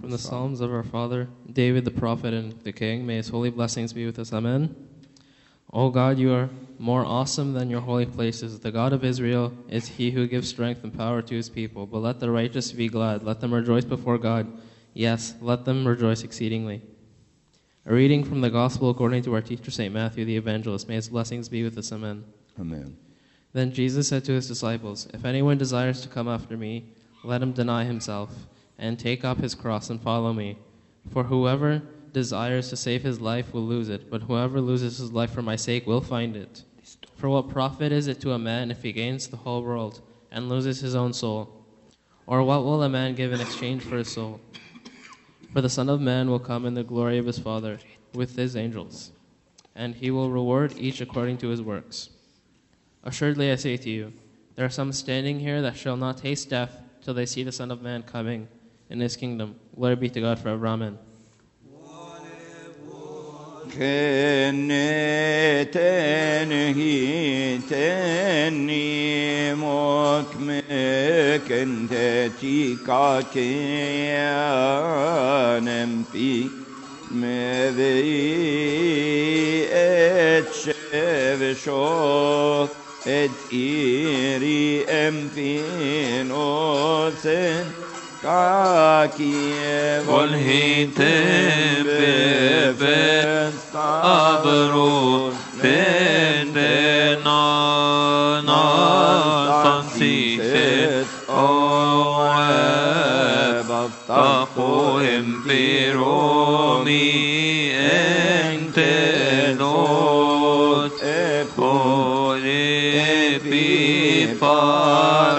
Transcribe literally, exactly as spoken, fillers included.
From the Psalms of our father, David the prophet and the king, may his holy blessings be with us. Amen. O God, you are more awesome than your holy places. The God of Israel is he who gives strength and power to his people. But let the righteous be glad. Let them rejoice before God. Yes, let them rejoice exceedingly. A reading from the Gospel according to our teacher, Saint Matthew the Evangelist. May his blessings be with us. Amen. Amen. Then Jesus said to his disciples, if anyone desires to come after me, let him deny himself and take up his cross and follow me. For whoever desires to save his life will lose it, but whoever loses his life for my sake will find it. For what profit is it to a man if he gains the whole world and loses his own soul? Or what will a man give in exchange for his soul? For the Son of Man will come in the glory of his Father with his angels, and he will reward each according to his works. Assuredly I say to you, there are some standing here that shall not taste death till they see the Son of Man coming in his kingdom. Glory be to God forever. Amen. Et iri empinosen kakie volhitem befest abrot pendena nastansiset oeb aftacho empiromi entenos epipar